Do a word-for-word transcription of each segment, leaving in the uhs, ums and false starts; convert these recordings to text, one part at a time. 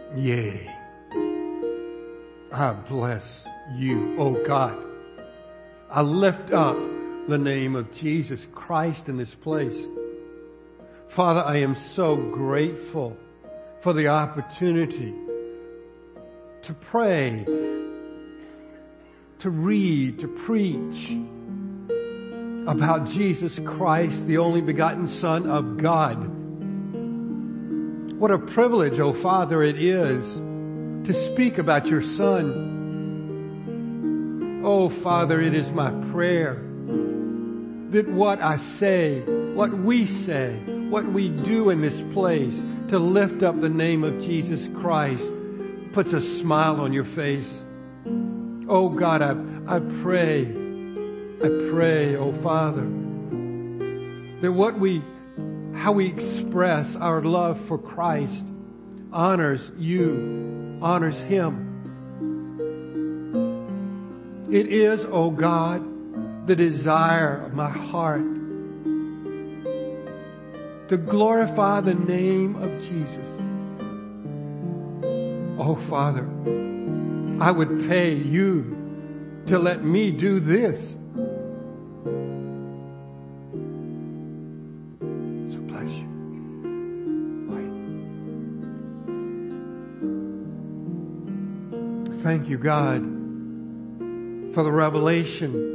Yea, I bless you, O God. I lift up the name of Jesus Christ in this place. Father, I am so grateful for the opportunity to pray, to read, to preach about Jesus Christ, the only begotten Son of God. What a privilege, oh Father, it is to speak about your Son. Oh Father, it is my prayer that what I say, what we say, what we do in this place to lift up the name of Jesus Christ puts a smile on your face. Oh God, I, I pray, I pray, oh Father, that what we, how we express our love for Christ honors you, honors Him. It is, oh God, the desire of my heart to glorify the name of Jesus. Oh, Father, I would pay you to let me do this. So bless you. Wait. Thank you, God, for the revelation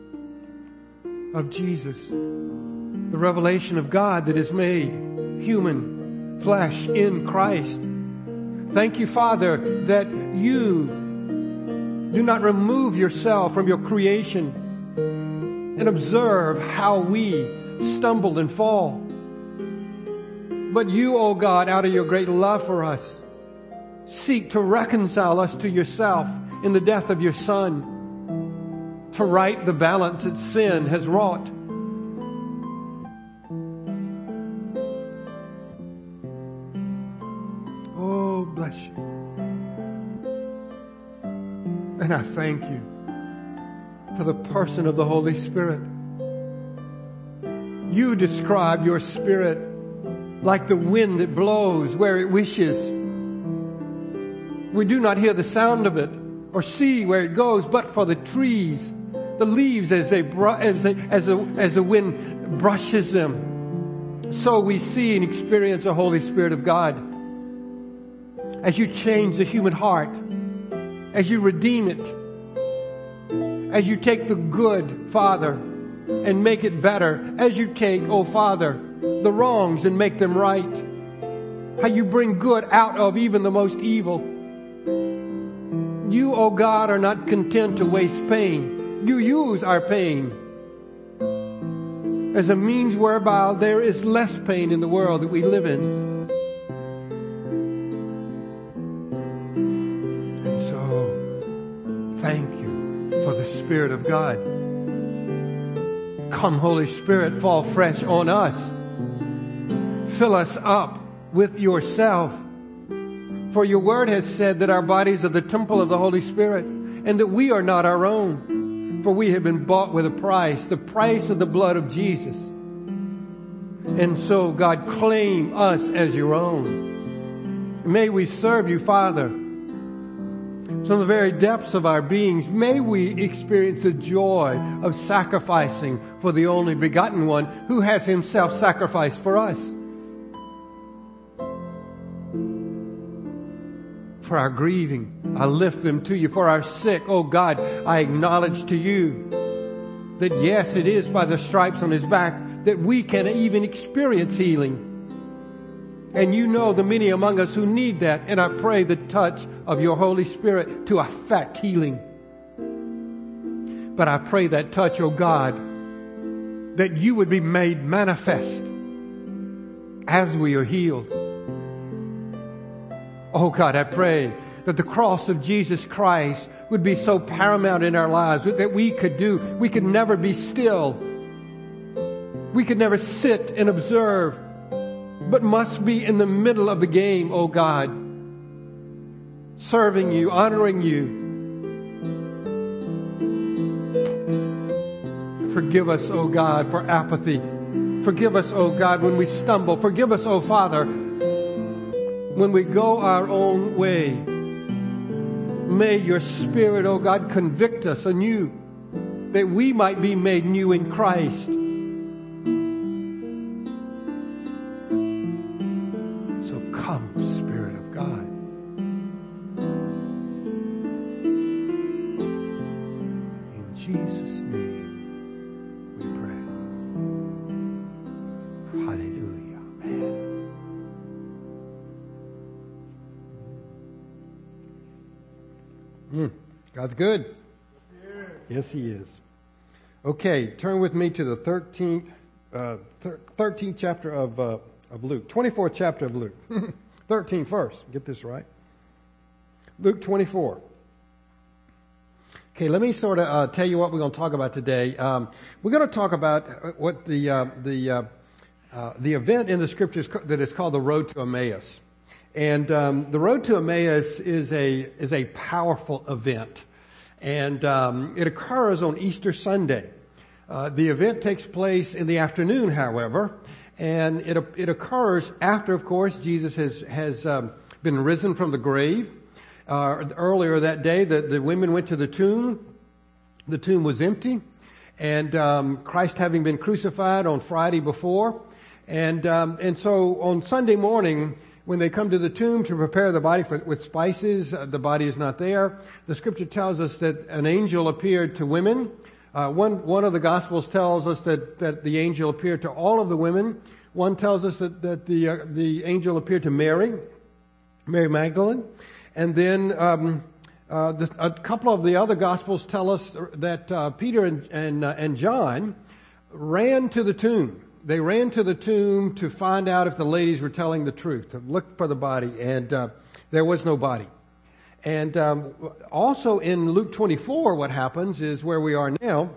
of Jesus. The revelation of God that is made human flesh in Christ. Thank you, Father, that you do not remove yourself from your creation and observe how we stumble and fall. But you, O God, out of your great love for us, seek to reconcile us to yourself in the death of your Son, to right the balance that sin has wrought. Bless you. And I thank you for the person of the Holy Spirit. You describe your Spirit like the wind that blows where it wishes. We do not hear the sound of it or see where it goes, but for the trees, the leaves as they as they, as the, as the wind brushes them. So we see and experience the Holy Spirit of God. As you change the human heart, as you redeem it, as you take the good, Father, and make it better, as you take, oh Father, the wrongs and make them right, how you bring good out of even the most evil. You, oh God, are not content to waste pain. You use our pain as a means whereby there is less pain in the world that we live in. Thank you for the Spirit of God. Come, Holy Spirit, fall fresh on us. Fill us up with yourself. For your word has said that our bodies are the temple of the Holy Spirit and that we are not our own. For we have been bought with a price, the price of the blood of Jesus. And so, God, claim us as your own. May we serve you, Father. From the very depths of our beings, may we experience the joy of sacrificing for the only begotten one who has himself sacrificed for us. For our grieving, I lift them to you. For our sick, oh God, I acknowledge to you that yes, it is by the stripes on his back that we can even experience healing. And you know the many among us who need that. And I pray the touch of your Holy Spirit to affect healing. But I pray that touch, oh God, that you would be made manifest as we are healed. Oh God, I pray that the cross of Jesus Christ would be so paramount in our lives that we could do, we could never be still. We could never sit and observe, but must be in the middle of the game, oh God, serving you, honoring you. Forgive us, oh God, for apathy. Forgive us, oh God, when we stumble. Forgive us, oh Father, when we go our own way. May your Spirit, oh God, convict us anew, that we might be made new in Christ. So come, Spirit of God. In Jesus' name we pray. Hallelujah. Amen. Mm, God's good. Yes, He is. Okay, turn with me to the thirteenth, uh, thirteenth chapter of uh, of Luke. twenty-fourth chapter of Luke. thirteen first. Get this right. Luke twenty-four. Okay, let me sort of uh, tell you what we're going to talk about today. Um, we're going to talk about what the uh, the uh, uh, the event in the Scriptures that is called the Road to Emmaus. And um, the Road to Emmaus is a is a powerful event. And um, it occurs on Easter Sunday. Uh, the event takes place in the afternoon, however, and it it occurs after, of course, Jesus has has um, been risen from the grave. Uh, earlier that day, the, the women went to the tomb. The tomb was empty, and um, Christ having been crucified on Friday before, and um, and so on Sunday morning, when they come to the tomb to prepare the body for, with spices, uh, the body is not there. The Scripture tells us that an angel appeared to women. Uh, one one of the Gospels tells us that, that the angel appeared to all of the women. One tells us that, that the uh, the angel appeared to Mary, Mary Magdalene. And then um, uh, the, a couple of the other Gospels tell us that uh, Peter and, and, uh, and John ran to the tomb. They ran to the tomb to find out if the ladies were telling the truth, to look for the body, and uh, there was no body. And um, also in Luke twenty-four, what happens is where we are now,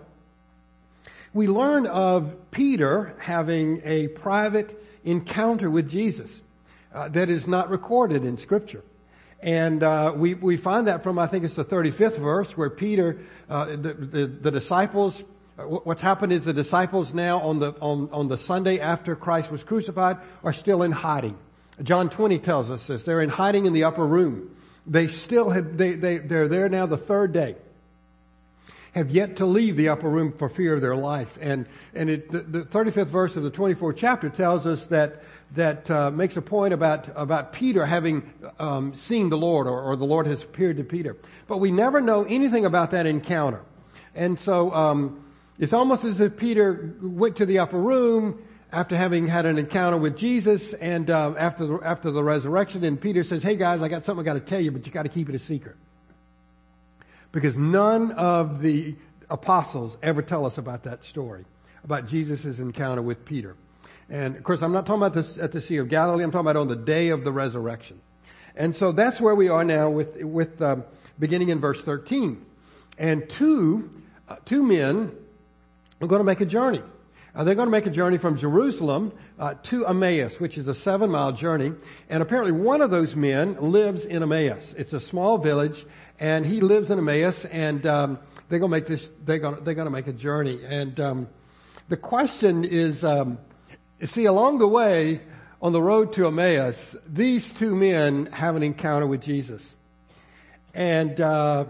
we learn of Peter having a private encounter with Jesus uh, that is not recorded in Scripture. And uh, we, we find that from, I think it's the thirty-fifth verse, where Peter, uh, the, the, the disciples, what's happened is the disciples now on the on, on the Sunday after Christ was crucified are still in hiding. John twenty tells us this. They're in hiding in the upper room. They still have, they, they, they're there now the third day. Have yet to leave the upper room for fear of their life. And and it, the, the thirty-fifth verse of the twenty-fourth chapter tells us that that uh, makes a point about about Peter having um, seen the Lord, or, or the Lord has appeared to Peter. But we never know anything about that encounter. And so um, it's almost as if Peter went to the upper room after having had an encounter with Jesus, and um, after the, after the resurrection, and Peter says, "Hey guys, I got something I got to tell you, but you got to keep it a secret." Because none of the apostles ever tell us about that story, about Jesus' encounter with Peter. And, of course, I'm not talking about this at the Sea of Galilee. I'm talking about on the day of the resurrection. And so that's where we are now with, with um, beginning in verse thirteen. And two, uh, two men are going to make a journey. Uh, they're going to make a journey from Jerusalem uh, to Emmaus, which is a seven-mile journey. And apparently one of those men lives in Emmaus. It's a small village, and he lives in Emmaus, and um, they're going to make this. They're going. They're going to make a journey. And um, the question is, um, see, along the way on the road to Emmaus, these two men have an encounter with Jesus, and uh,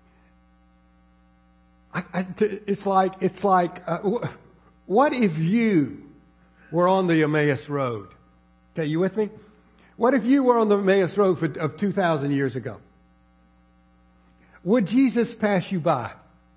I, I, it's like it's like. Uh, What if you were on the Emmaus Road? Okay, you with me? What if you were on the Emmaus Road for, of two thousand years ago? Would Jesus pass you by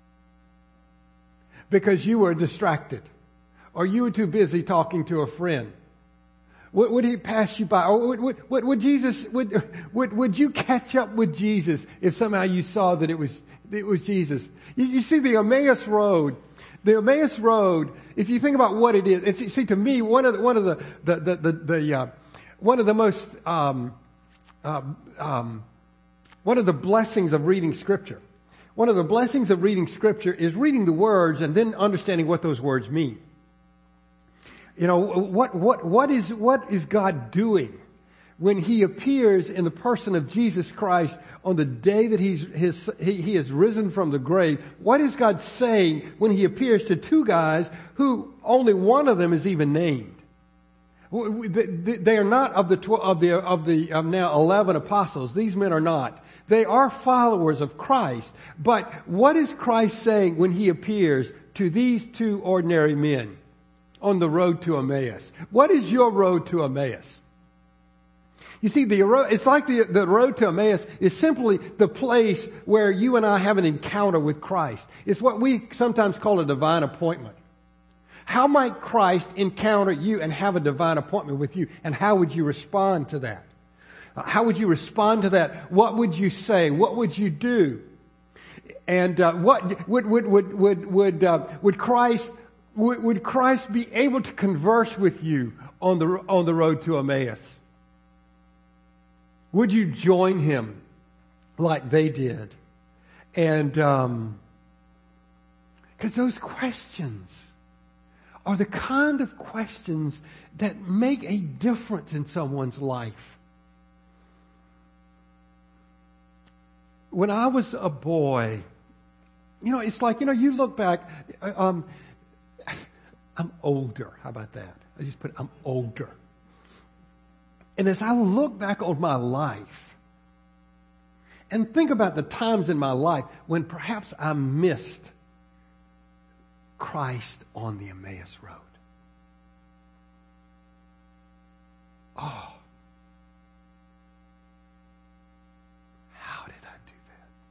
because you were distracted, or you were too busy talking to a friend? Would, would he pass you by? Or would, would, would, would Jesus? Would, would would you catch up with Jesus if somehow you saw that it was it was Jesus? You, you see, the Emmaus Road. The Emmaus Road, if you think about what it is, it's, see, to me, one of the, one of the, the, the, the, the uh, one of the most, um, uh, um, one of the blessings of reading Scripture, one of the blessings of reading Scripture is reading the words and then understanding what those words mean. You know, what, what, what is, what is God doing when He appears in the person of Jesus Christ on the day that he's, his, he, he is risen from the grave? What is God saying when He appears to two guys who only one of them is even named? They are not of the tw- of the of the of now eleven apostles. These men are not. They are followers of Christ. But what is Christ saying when he appears to these two ordinary men on the road to Emmaus? What is your road to Emmaus? You see, the it's like the, the road to Emmaus is simply the place where you and I have an encounter with Christ. It's what we sometimes call a divine appointment. How might Christ encounter you and have a divine appointment with you? And how would you respond to that? How would you respond to that? What would you say? What would you do? And uh, what would would would would would uh, would Christ would, would Christ be able to converse with you on the on the road to Emmaus? Would you join him like they did? And um, because those questions are the kind of questions that make a difference in someone's life. When I was a boy, you know, it's like, you know, you look back, um, I'm older. How about that? I just put, I'm older. And as I look back on my life and think about the times in my life when perhaps I missed Christ on the Emmaus Road. Oh, how did I do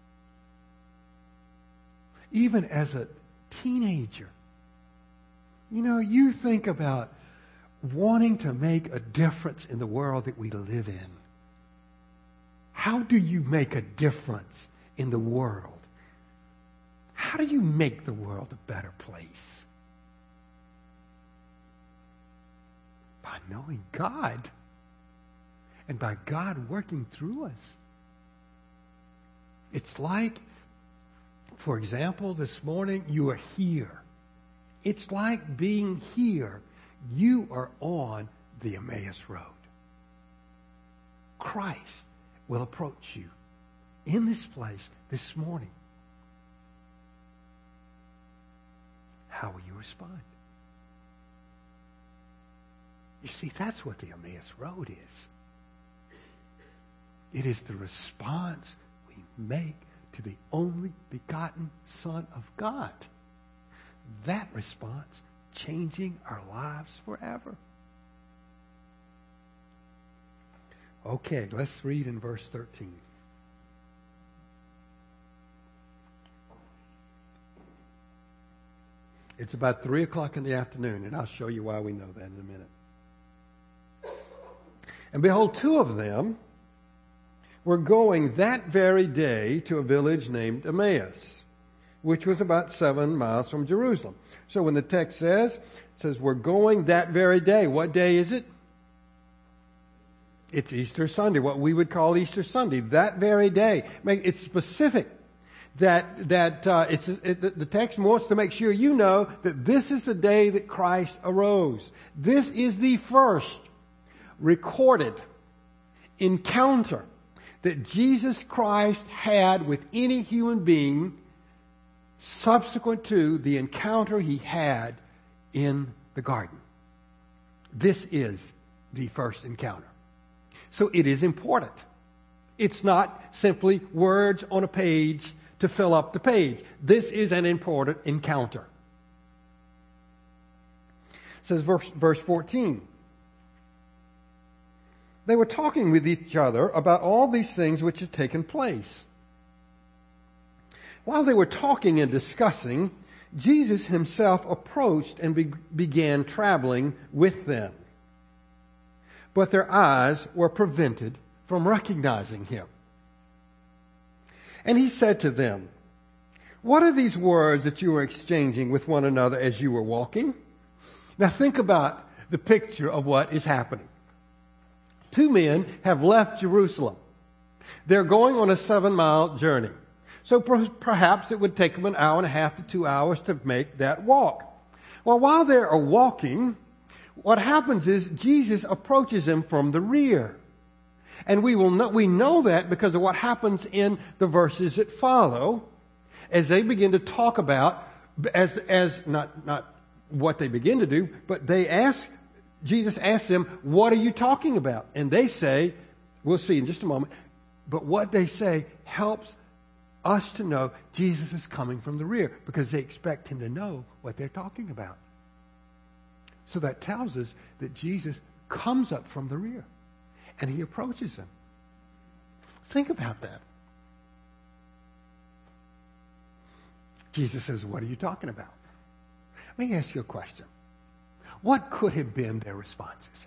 that? Even as a teenager, you know, you think about wanting to make a difference in the world that we live in. How do you make a difference in the world? How do you make the world a better place? By knowing God and by God working through us. It's like, for example, this morning you are here. It's like being here. You are on the Emmaus Road. Christ will approach you in this place this morning. How will you respond? You see, that's what the Emmaus Road is. It is the response we make to the only begotten Son of God. That response changing our lives forever. Okay, let's read in verse thirteen. It's about three o'clock in the afternoon, and I'll show you why we know that in a minute. And behold, two of them were going that very day to a village named Emmaus, which was about seven miles from Jerusalem. So when the text says, it says we're going that very day. What day is it? It's Easter Sunday, what we would call Easter Sunday. That very day. It's specific. That that uh, it's it, the text wants to make sure you know that this is the day that Christ arose. This is the first recorded encounter that Jesus Christ had with any human being subsequent to the encounter he had in the garden. This is the first encounter. So it is important. It's not simply words on a page to fill up the page. This is an important encounter. It says verse, verse fourteen. They were talking with each other about all these things which had taken place. While they were talking and discussing, Jesus himself approached and be- began traveling with them. But their eyes were prevented from recognizing him. And he said to them, "What are these words that you are exchanging with one another as you were walking?" Now think about the picture of what is happening. Two men have left Jerusalem. They're going on a seven-mile journey. So per- perhaps it would take them an hour and a half to two hours to make that walk. Well, while they are walking, what happens is Jesus approaches them from the rear. And we will know, we know that because of what happens in the verses that follow as they begin to talk about, as, as not, not what they begin to do, but they ask Jesus asks them, what are you talking about? And they say, we'll see in just a moment, but what they say helps us to know Jesus is coming from the rear because they expect him to know what they're talking about. So that tells us that Jesus comes up from the rear and he approaches them. Think about that. Jesus says, what are you talking about? Let me ask you a question. What could have been their responses?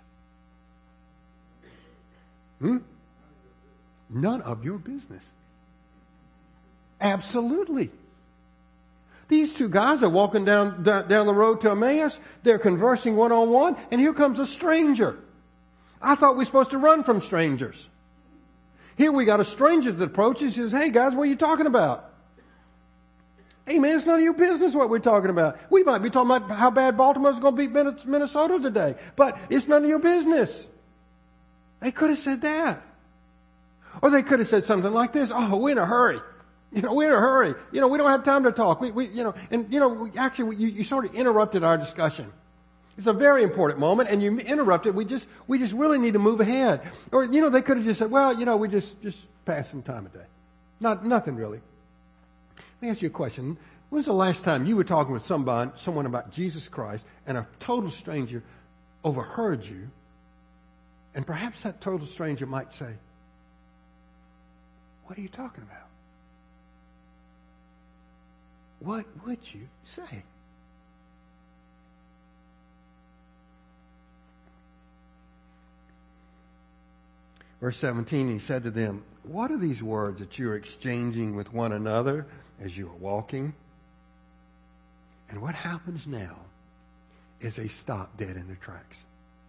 Hmm? None of your business. Absolutely. These two guys are walking down, down, down the road to Emmaus. They're conversing one-on-one, and here comes a stranger. I thought we were supposed to run from strangers. Here we got a stranger that approaches and says, hey guys, what are you talking about? Hey man, it's none of your business what we're talking about. We might be talking about how bad Baltimore's going to beat Minnesota today, but it's none of your business. They could have said that. Or they could have said something like this, oh, we're in a hurry. You know, we're in a hurry. You know, we don't have time to talk. We, we you know, and you know, we, actually, you, you sort of interrupted our discussion. It's a very important moment, and you interrupted. We just, we just really need to move ahead. Or, you know, they could have just said, well, you know, we just, just pass some time a day. Not, nothing really. Let me ask you a question. When's the last time you were talking with somebody, someone about Jesus Christ, and a total stranger overheard you, and perhaps that total stranger might say, what are you talking about? What would you say? Verse seventeen, he said to them, what are these words that you are exchanging with one another as you are walking? And what happens now is they stop dead in their tracks.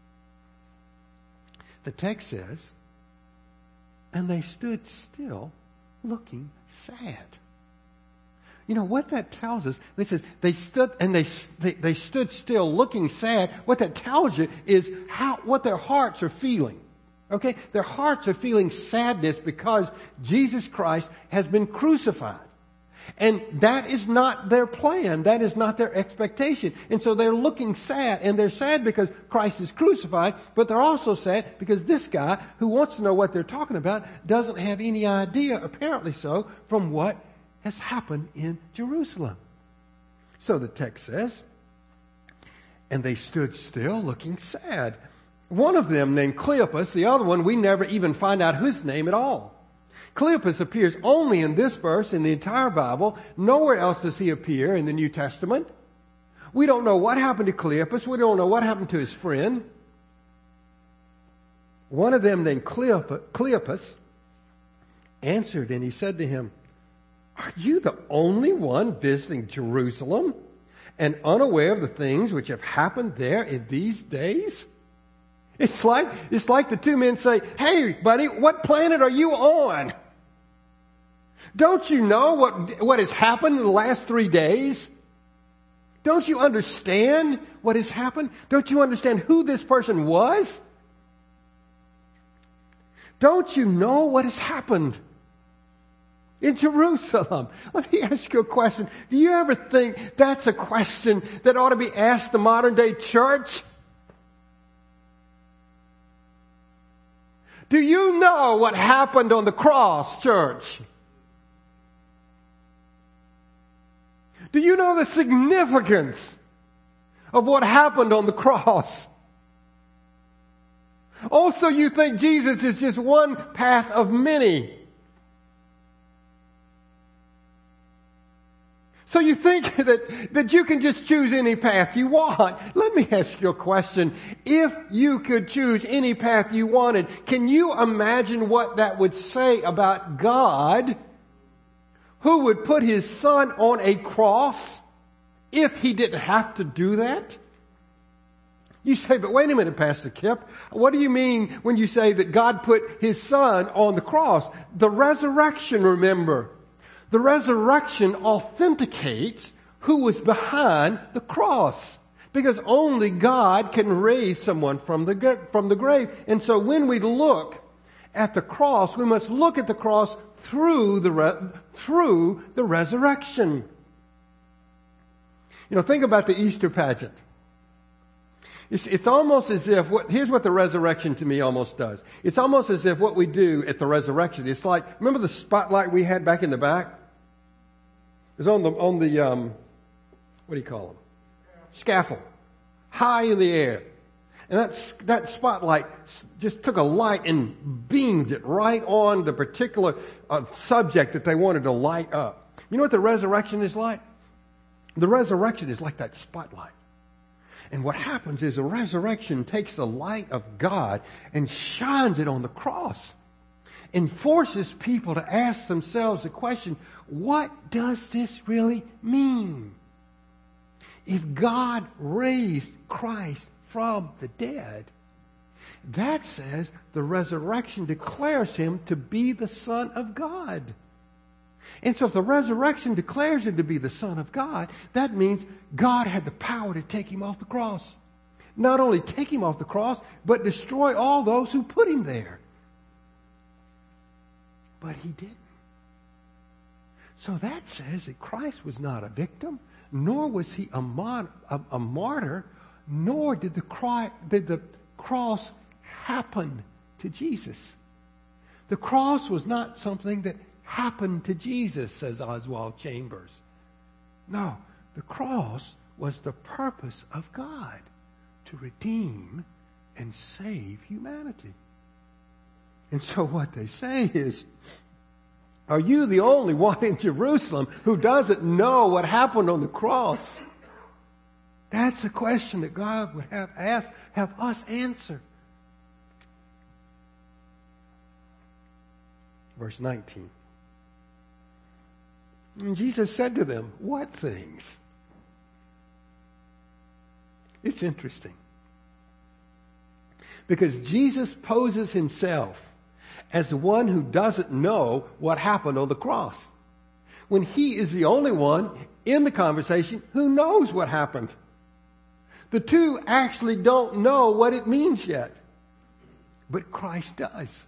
The text says, and they stood still looking sad. You know what that tells us? It says they stood and they, they they stood still looking sad. What that tells you is how what their hearts are feeling. Okay? Their hearts are feeling sadness because Jesus Christ has been crucified. And that is not their plan. That is not their expectation. And so they're looking sad. And they're sad because Christ is crucified. But they're also sad because this guy who wants to know what they're talking about doesn't have any idea, apparently so, from what has happened in Jerusalem. So the text says, and they stood still looking sad. One of them named Cleopas, the other one we never even find out his name at all. Cleopas appears only in this verse in the entire Bible. Nowhere else does he appear in the New Testament. We don't know what happened to Cleopas. We don't know what happened to his friend. One of them named Cleopas answered and he said to him, are you the only one visiting Jerusalem and unaware of the things which have happened there in these days? It's like, it's like the two men say, hey, buddy, what planet are you on? Don't you know what, what has happened in the last three days? Don't you understand what has happened? Don't you understand who this person was? Don't you know what has happened in Jerusalem? Let me ask you a question. Do you ever think that's a question that ought to be asked the modern day church? Do you know what happened on the cross, church? Do you know the significance of what happened on the cross? Also, you think Jesus is just one path of many. So you think that, that you can just choose any path you want. Let me ask you a question. If you could choose any path you wanted, can you imagine what that would say about God, who would put his son on a cross if he didn't have to do that? You say, but wait a minute, Pastor Kip. What do you mean when you say that God put his son on the cross? The resurrection, remember. The resurrection authenticates who was behind the cross. Because only God can raise someone from the, from the grave. And so when we look at the cross, we must look at the cross through the, re, through the resurrection. You know, think about the Easter pageant. It's, it's almost as if, what, here's what the resurrection to me almost does. It's almost as if what we do at the resurrection, it's like, remember the spotlight we had back in the back? It was on the, on the um, what do you call them? Scaffold. High in the air. And that, that spotlight just took a light and beamed it right on the particular uh, subject that they wanted to light up. You know what the resurrection is like? The resurrection is like that spotlight. And what happens is the resurrection takes the light of God and shines it on the cross and forces people to ask themselves the question, what does this really mean? If God raised Christ from the dead, that says the resurrection declares him to be the Son of God. And so if the resurrection declares him to be the Son of God, that means God had the power to take him off the cross. Not only take him off the cross, but destroy all those who put him there. But he didn't. So that says that Christ was not a victim, nor was he a, mon- a, a martyr, nor did the, cry, did the cross happen to Jesus. The cross was not something that happened to Jesus, says Oswald Chambers. No, the cross was the purpose of God to redeem and save humanity. And so what they say is, are you the only one in Jerusalem who doesn't know what happened on the cross? That's a question that God would have asked, have us answer. Verse nineteen. And Jesus said to them, what things? It's interesting. Because Jesus poses himself as the one who doesn't know what happened on the cross, when he is the only one in the conversation who knows what happened. The two actually don't know what it means yet, but Christ does.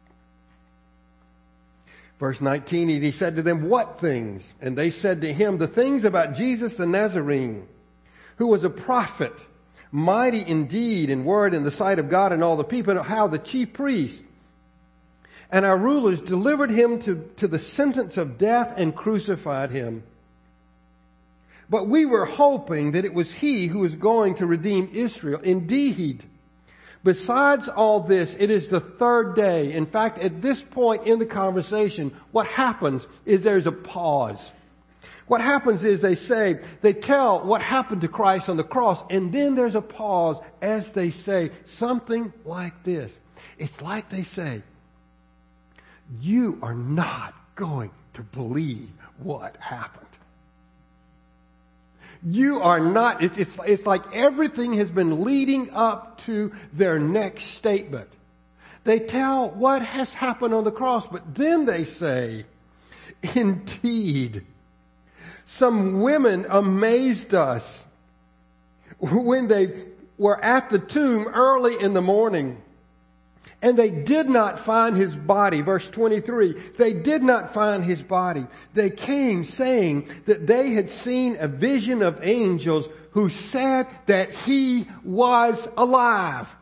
Verse nineteen, and he said to them, what things? And they said to him, the things about Jesus the Nazarene, who was a prophet, mighty in deed and word in the sight of God and all the people, how the chief priests and our rulers delivered him to, to the sentence of death and crucified him. But we were hoping that it was he who was going to redeem Israel. Indeed, besides all this, it is the third day. In fact, at this point in the conversation, what happens is there's a pause. What happens is they say, they tell what happened to Christ on the cross, and then there's a pause as they say something like this. It's like they say, you are not going to believe what happened. You are not, it's, it's, it's like everything has been leading up to their next statement. They tell what has happened on the cross, but then they say, indeed, some women amazed us when they were at the tomb early in the morning. And they did not find his body. Verse twenty-three, they did not find his body. They came saying that they had seen a vision of angels who said that he was alive.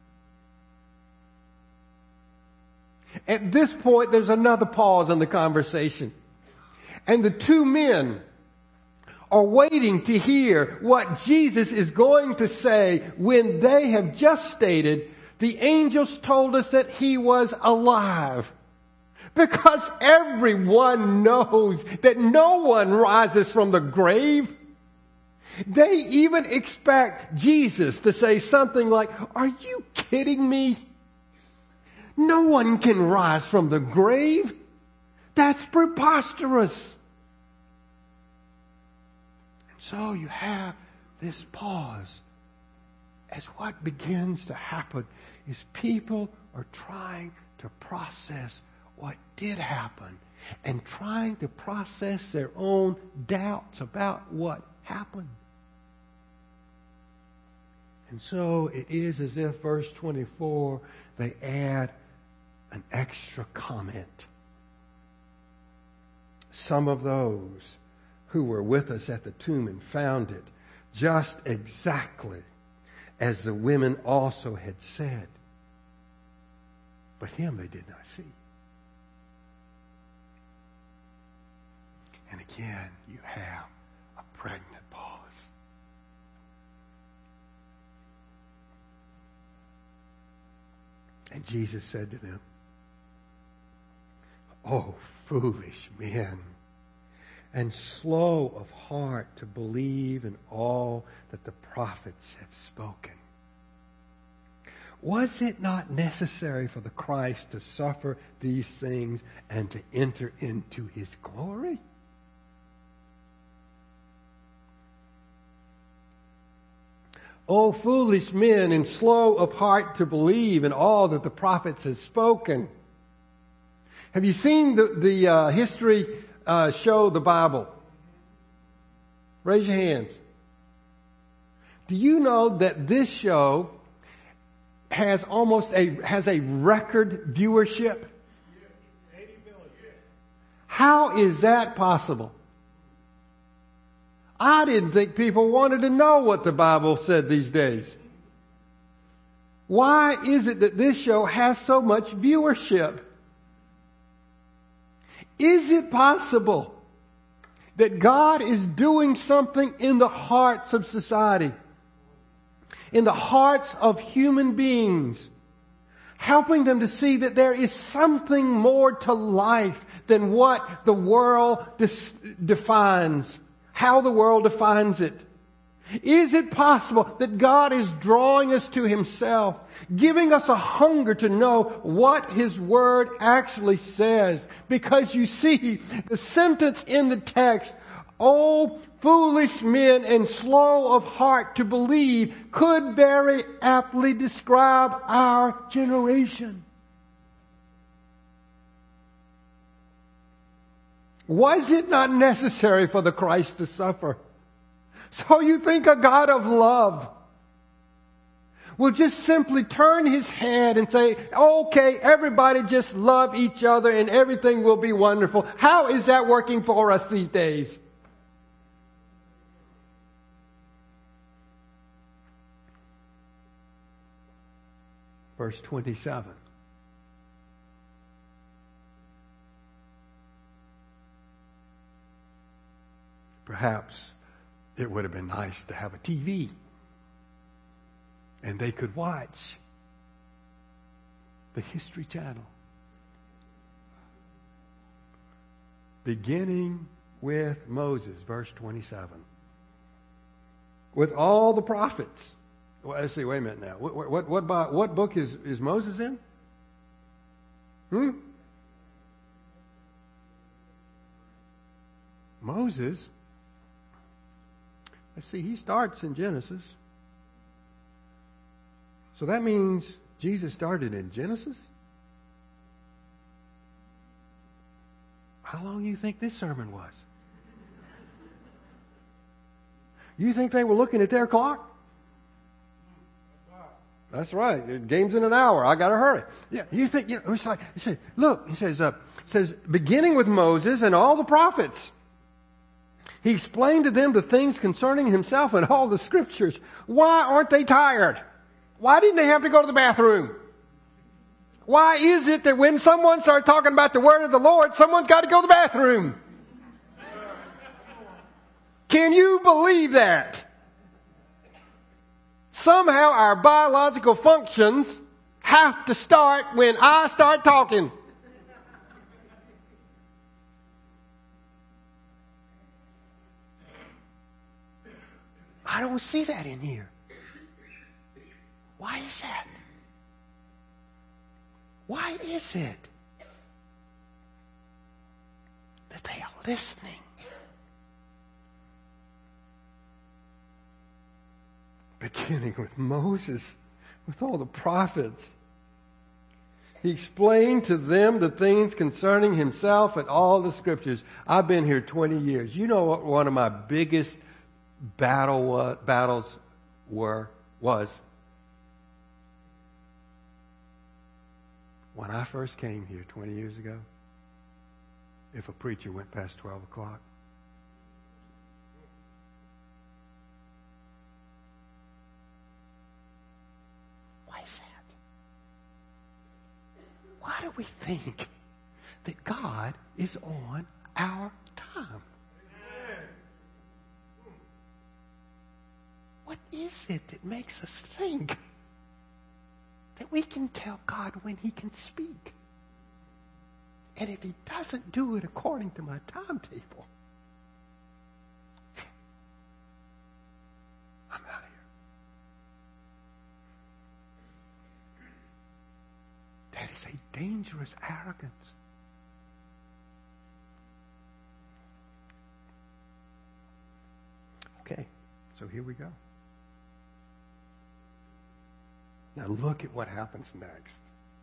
At this point, there's another pause in the conversation. And the two men are waiting to hear what Jesus is going to say when they have just stated, the angels told us that he was alive. Because everyone knows that no one rises from the grave. They even expect Jesus to say something like, are you kidding me? No one can rise from the grave. That's preposterous. And so you have this pause as what begins to happen is people are trying to process what did happen and trying to process their own doubts about what happened. And so it is as if verse twenty-four, they add an extra comment. Some of those who were with us at the tomb and found it just exactly as the women also had said. But him they did not see. And again, you have a pregnant pause. And Jesus said to them, "Oh, foolish men, and slow of heart to believe in all that the prophets have spoken. Was it not necessary for the Christ to suffer these things and to enter into his glory?" O foolish men, and slow of heart to believe in all that the prophets have spoken. Have you seen the, the uh, history uh, show, The Bible? Raise your hands. Do you know that this show has almost a has a record viewership? How is that possible? I didn't think people wanted to know what the Bible said these days. Why is it that this show has so much viewership? Is it possible that God is doing something in the hearts of society, in the hearts of human beings, helping them to see that there is something more to life than what the world dis- defines? How the world defines it. Is it possible that God is drawing us to himself, giving us a hunger to know what his word actually says? Because you see, the sentence in the text, "Oh, foolish men and slow of heart to believe," could very aptly describe our generation. Was it not necessary for the Christ to suffer? So you think a God of love will just simply turn his head and say, "Okay, everybody just love each other and everything will be wonderful"? How is that working for us these days? Verse twenty-seven. Perhaps it would have been nice to have a T V and they could watch the History Channel. Beginning with Moses, verse twenty-seven. With all the prophets. Well, let's see, wait a minute now. What, what, what, what, what book is, is Moses in? Hmm? Moses? Let's see, he starts in Genesis. So that means Jesus started in Genesis? How long do you think this sermon was? You think they were looking at their clock? That's right. Game's in an hour. I got to hurry. Yeah. You think, you know, it's like, he said, look, he says, uh, says, beginning with Moses and all the prophets. He explained to them the things concerning himself and all the scriptures. Why aren't they tired? Why didn't they have to go to the bathroom? Why is it that when someone starts talking about the word of the Lord, someone's got to go to the bathroom? Can you believe that? Somehow our biological functions have to start when I start talking. I don't see that in here. Why is that? Why is it that they are listening? Beginning with Moses, with all the prophets. He explained to them the things concerning himself and all the scriptures. I've been here twenty years. You know what one of my biggest battle uh, battles were was when I first came here twenty years ago. If a preacher went past twelve o'clock, we think that God is on our time? What is it that makes us think that we can tell God when he can speak? And if he doesn't do it according to my timetable, I'm out of here. That is a dangerous arrogance. Okay, so here we go. Now look at what happens next.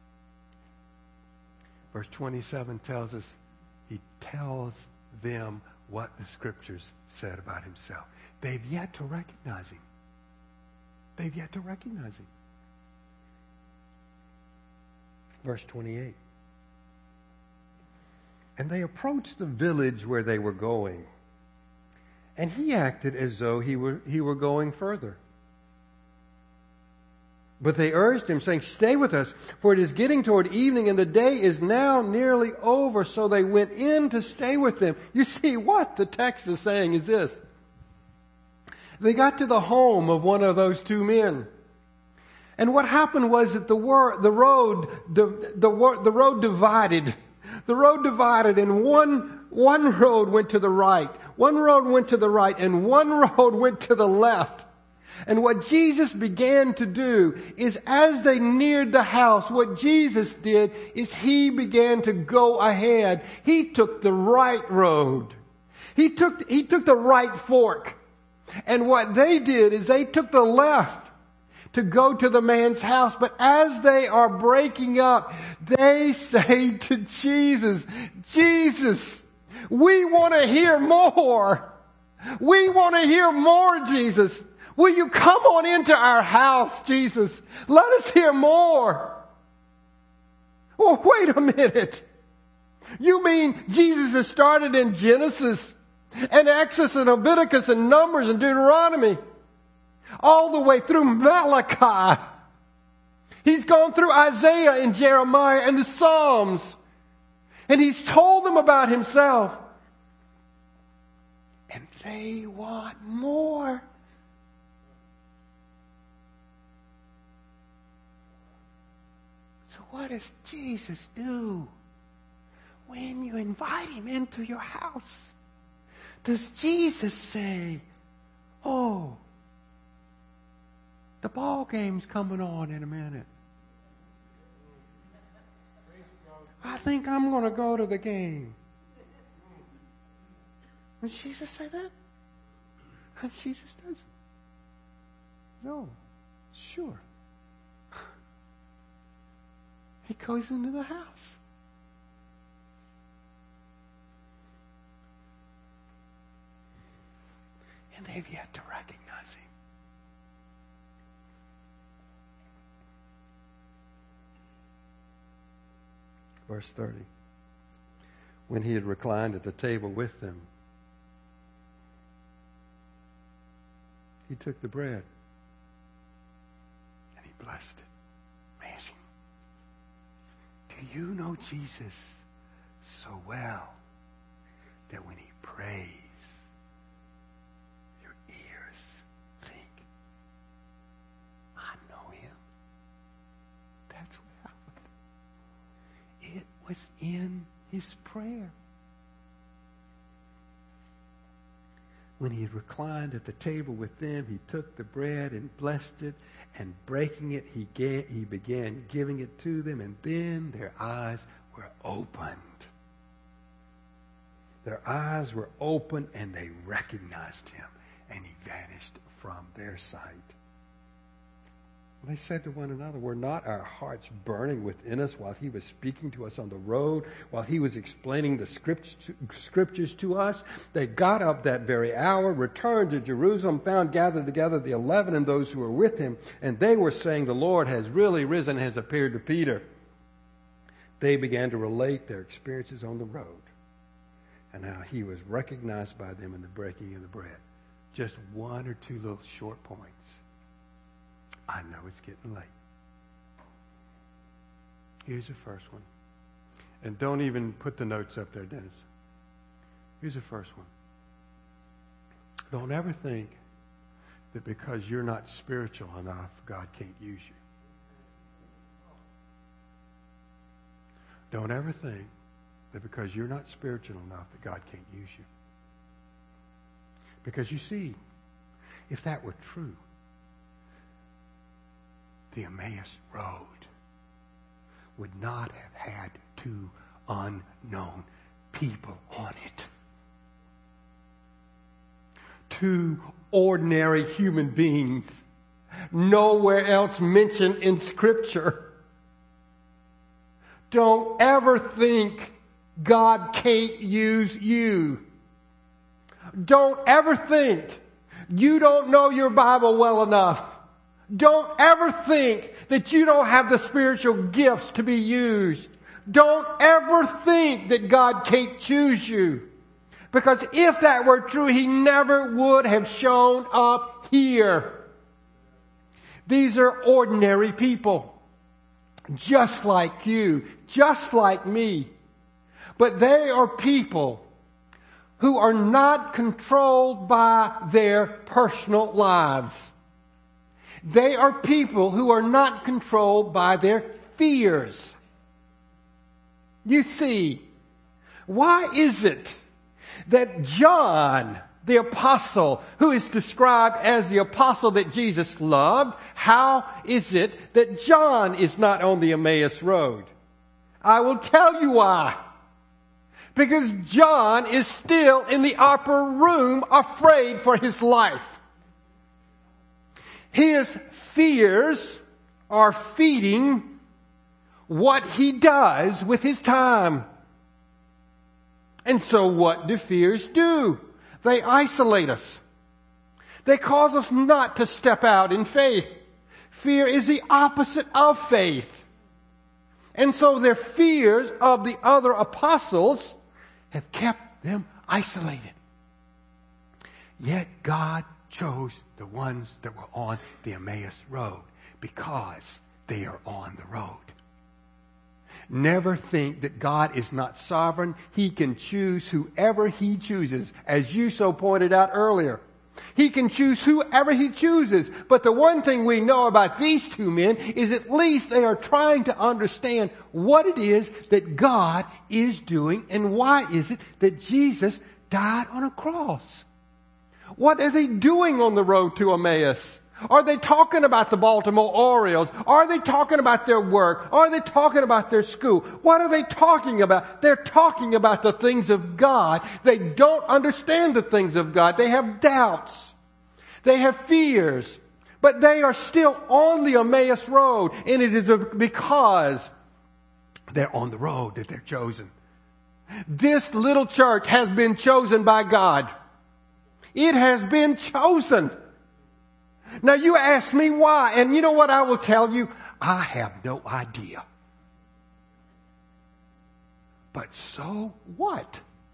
Verse twenty-seven tells us, he tells them what the scriptures said about himself. They've yet to recognize him. They've yet to recognize him. Verse twenty-eight. And they approached the village where they were going, and he acted as though he were, he were going further. But they urged him, saying, "Stay with us, for it is getting toward evening, and the day is now nearly over." So they went in to stay with them. You see, what the text is saying is this. They got to the home of one of those two men. And what happened was that the, wor- the, road, the, the, the road divided. The road divided, and one, one road went to the right. One road went to the right, and one road went to the left. And what Jesus began to do is, as they neared the house, what Jesus did is he began to go ahead. He took the right road. He took, he took the right fork. And what they did is they took the left to go to the man's house. But as they are breaking up, they say to Jesus, "Jesus, we want to hear more. We want to hear more, Jesus. Will you come on into our house, Jesus? Let us hear more." Oh, wait a minute. You mean Jesus has started in Genesis and Exodus and Leviticus and Numbers and Deuteronomy all the way through Malachi. He's gone through Isaiah and Jeremiah and the Psalms. And he's told them about himself. And they want more. So what does Jesus do when you invite him into your house? Does Jesus say, "Oh, the ball game's coming on in a minute. I think I'm going to go to the game"? Does Jesus say that? And Jesus doesn't. No. Sure. He goes into the house. And they've yet to recognize him. Verse thirty. When he had reclined at the table with them, he took the bread and he blessed it. Amazing. Do you know Jesus so well that when he prays, your ears think, "I know him"? That's what happened. It was in his prayer. When he reclined at the table with them, he took the bread and blessed it, and breaking it, he, ga- he began giving it to them, and then their eyes were opened. Their eyes were opened, and they recognized him, and he vanished from their sight. They said to one another, "Were not our hearts burning within us while he was speaking to us on the road, while he was explaining the scriptures to us?" They got up that very hour, returned to Jerusalem, found gathered together the eleven and those who were with him, and they were saying, "The Lord has really risen, has appeared to Peter." They began to relate their experiences on the road and how he was recognized by them in the breaking of the bread. Just one or two little short points. I know it's getting late. Here's the first one. And don't even put the notes up there, Dennis. Here's the first one. Don't ever think that because you're not spiritual enough, God can't use you. Don't ever think that because you're not spiritual enough that God can't use you. Because you see, if that were true, the Emmaus Road would not have had two unknown people on it. Two ordinary human beings, nowhere else mentioned in Scripture. Don't ever think God can't use you. Don't ever think you don't know your Bible well enough. Don't ever think that you don't have the spiritual gifts to be used. Don't ever think that God can't choose you. Because if that were true, He never would have shown up here. These are ordinary people. Just like you. Just like me. But they are people who are not controlled by their personal lives. They are people who are not controlled by their fears. You see, why is it that John, the apostle, who is described as the apostle that Jesus loved, how is it that John is not on the Emmaus Road? I will tell you why. Because John is still in the upper room afraid for his life. His fears are feeding what he does with his time. And so what do fears do? They isolate us. They cause us not to step out in faith. Fear is the opposite of faith. And so their fears of the other apostles have kept them isolated. Yet God chose the ones that were on the Emmaus Road because they are on the road. Never think that God is not sovereign. He can choose whoever He chooses, as you so pointed out earlier. He can choose whoever He chooses. But the one thing we know about these two men is at least they are trying to understand what it is that God is doing and why is it that Jesus died on a cross. What are they doing on the road to Emmaus? Are they talking about the Baltimore Orioles? Are they talking about their work? Are they talking about their school? What are they talking about? They're talking about the things of God. They don't understand the things of God. They have doubts. They have fears. But they are still on the Emmaus Road. And it is because they're on the road that they're chosen. This little church has been chosen by God. It has been chosen. Now you ask me why, and you know what I will tell you? I have no idea. But so what?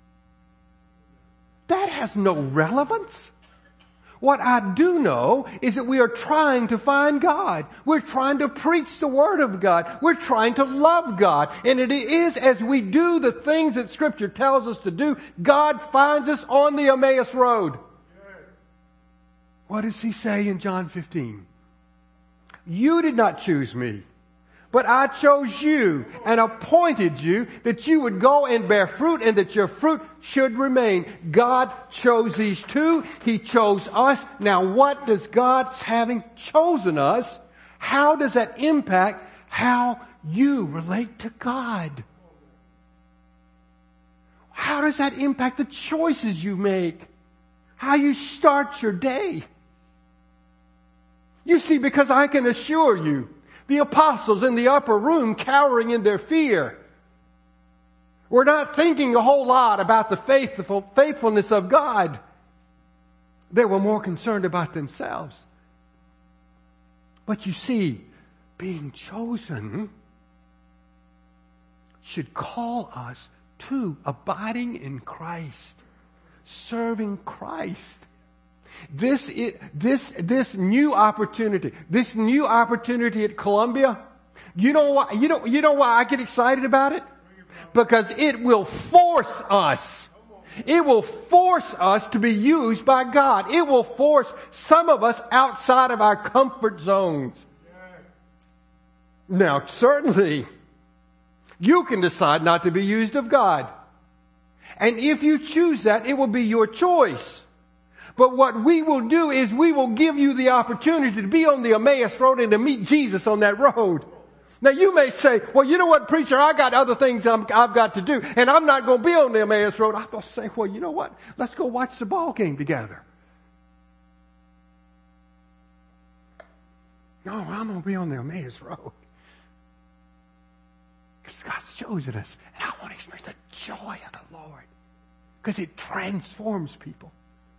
That has no relevance. What I do know is that we are trying to find God. We're trying to preach the Word of God. We're trying to love God. And it is as we do the things that Scripture tells us to do, God finds us on the Emmaus Road. What does He say in John fifteen? You did not choose me, but I chose you and appointed you that you would go and bear fruit and that your fruit should remain. God chose these two. He chose us. Now what does God's having chosen us, how does that impact how you relate to God? How does that impact the choices you make? How you start your day? You see, because I can assure you, the apostles in the upper room cowering in their fear were not thinking a whole lot about the faithful, faithfulness of God. They were more concerned about themselves. But you see, being chosen should call us to abiding in Christ, serving Christ. This, is, this, this new opportunity, this new opportunity at Columbia, you know why, you know, you know why I get excited about it? Because it will force us. It will force us to be used by God. It will force some of us outside of our comfort zones. Now, certainly, you can decide not to be used of God. And if you choose that, it will be your choice. But what we will do is we will give you the opportunity to be on the Emmaus Road and to meet Jesus on that road. Now you may say, well, you know what, preacher, I got other things I'm, I've got to do, and I'm not going to be on the Emmaus Road. I'm going to say, well, you know what? Let's go watch the ball game together. No, I'm going to be on the Emmaus Road. Because God's chosen us, and I want to experience the joy of the Lord. Because it transforms people.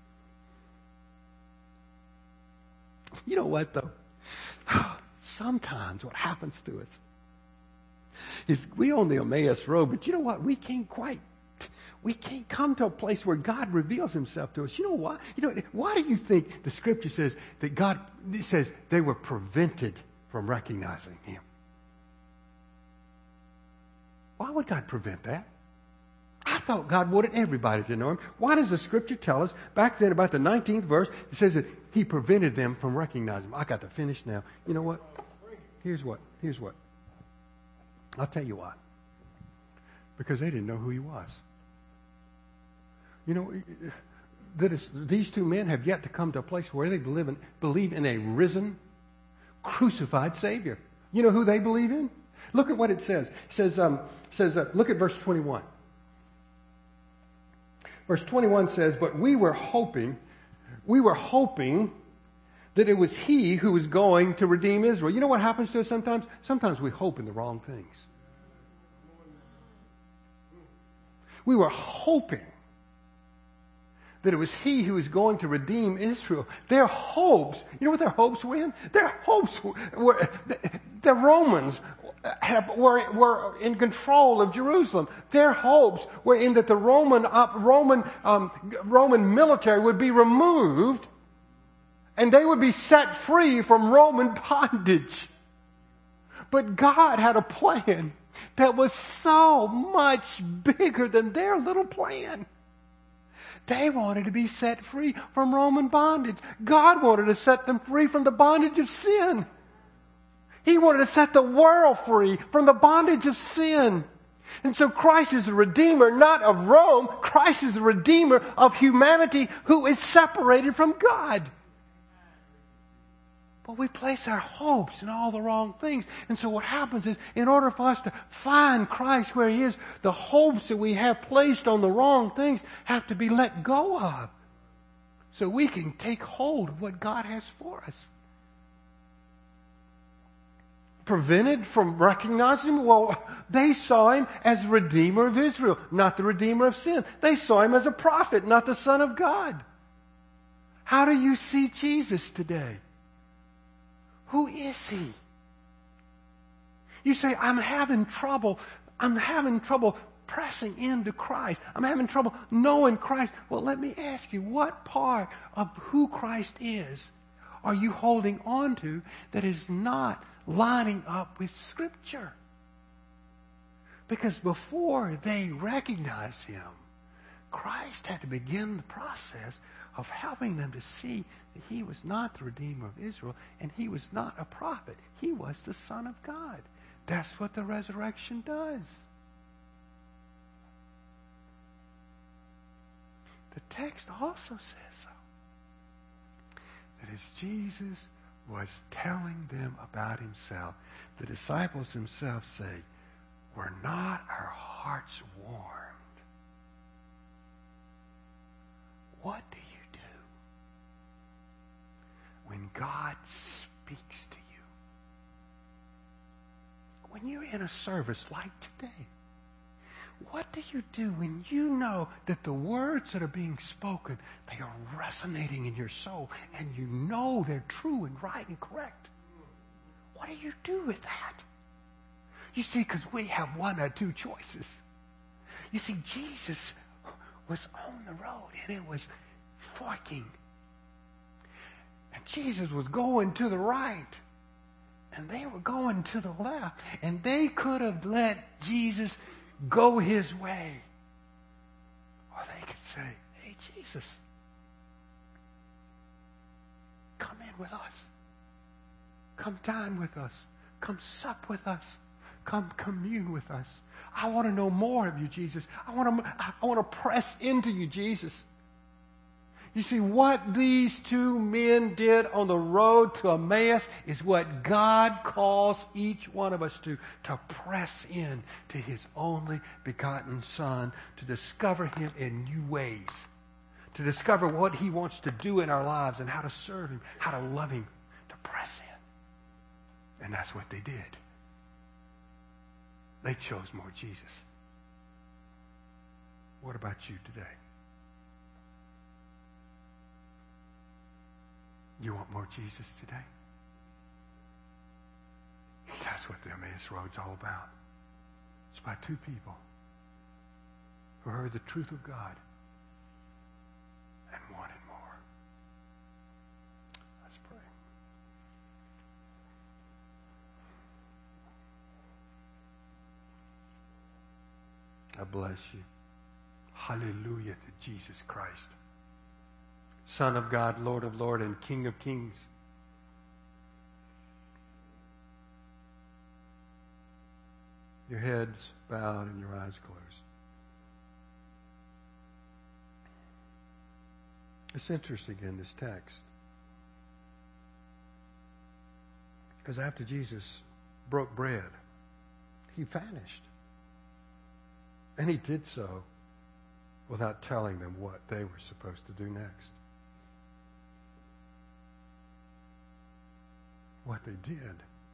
You know what, though? Sometimes what happens to us is we on the Emmaus Road, but you know what? We can't quite, we can't come to a place where God reveals himself to us. You know why? You know, why do you think the scripture says that God, it says they were prevented from recognizing him? Why would God prevent that? I thought God wanted everybody to know him. Why does the scripture tell us back then about the nineteenth verse? It says that he prevented them from recognizing him. I got to finish now. You know what? Here's what. Here's what. I'll tell you why. Because they didn't know who he was. You know, that is, these two men have yet to come to a place where they believe in, believe in a risen, crucified Savior. You know who they believe in? Look at what it says. It says, um, says uh, look at verse twenty-one. Verse twenty-one says, but we were hoping, we were hoping that it was he who was going to redeem Israel. You know what happens to us sometimes? Sometimes we hope in the wrong things. We were hoping that it was he who was going to redeem Israel. Their hopes, you know what their hopes were in? Their hopes were, the Romans have, were, were in control of Jerusalem. Their hopes were in that the Roman, uh, Roman, um, Roman military would be removed and they would be set free from Roman bondage. But God had a plan that was so much bigger than their little plan. They wanted to be set free from Roman bondage. God wanted to set them free from the bondage of sin. He wanted to set the world free from the bondage of sin. And so Christ is the Redeemer, not of Rome. Christ is the Redeemer of humanity who is separated from God. But we place our hopes in all the wrong things. And so what happens is, in order for us to find Christ where he is, the hopes that we have placed on the wrong things have to be let go of. So we can take hold of what God has for us. Prevented from recognizing him? Well, they saw him as Redeemer of Israel, not the Redeemer of sin. They saw him as a prophet, not the Son of God. How do you see Jesus today? Who is he? You say, I'm having trouble. I'm having trouble pressing into Christ. I'm having trouble knowing Christ. Well, let me ask you, what part of who Christ is are you holding on to that is not lining up with Scripture? Because before they recognized him, Christ had to begin the process of helping them to see that he was not the Redeemer of Israel and he was not a prophet. He was the Son of God. That's what the resurrection does. The text also says so. That as Jesus was telling them about himself, the disciples themselves say, were not our hearts warmed? What do you do when God speaks to you? When you're in a service like today, what do you do when you know that the words that are being spoken, they are resonating in your soul and you know they're true and right and correct? What do you do with that? You see, because we have one or two choices. You see, Jesus was on the road and it was forking. And Jesus was going to the right. And they were going to the left. And they could have let Jesus go his way. Or they could say, hey, Jesus, come in with us. Come dine with us. Come sup with us. Come commune with us. I want to know more of you, Jesus. I want to, I want to press into you, Jesus. You see, what these two men did on the road to Emmaus is what God calls each one of us to, to press in to his only begotten Son, to discover him in new ways, to discover what he wants to do in our lives and how to serve him, how to love him, to press in. And that's what they did. They chose more Jesus. What about you today? You want more Jesus today? That's what the Emmaus Road's all about. It's by two people who heard the truth of God and wanted more. Let's pray. I bless you. Hallelujah to Jesus Christ, Son of God, Lord of Lords, and King of Kings. Your heads bowed and your eyes closed. It's interesting in this text, because after Jesus broke bread, he vanished. And he did so without telling them what they were supposed to do next. What they did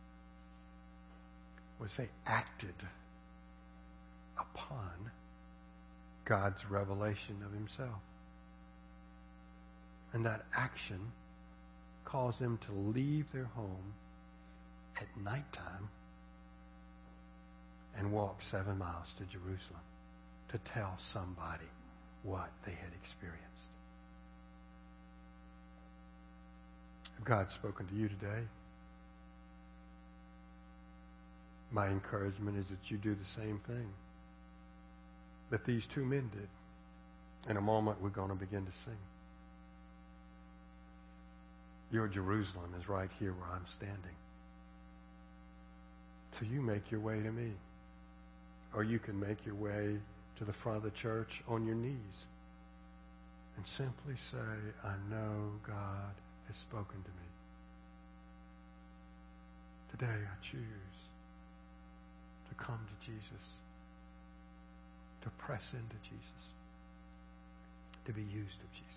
was they acted upon God's revelation of himself. And that action caused them to leave their home at nighttime and walk seven miles to Jerusalem to tell somebody what they had experienced. If God's spoken to you today, my encouragement is that you do the same thing that these two men did. In a moment, we're going to begin to sing. Your Jerusalem is right here where I'm standing. So you make your way to me. Or you can make your way to the front of the church on your knees and simply say, I know God has spoken to me. Today I choose to come to Jesus, to press into Jesus, to be used of Jesus.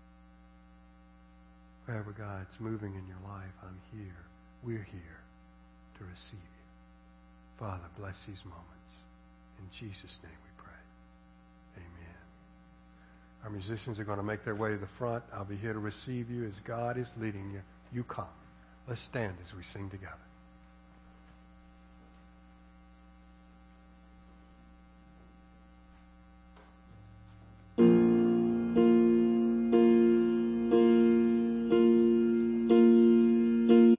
Wherever God's moving in your life, I'm here. We're here to receive you. Father, bless these moments. In Jesus' name we pray. Amen. Our musicians are going to make their way to the front. I'll be here to receive you as God is leading you. You come. Let's stand as we sing together.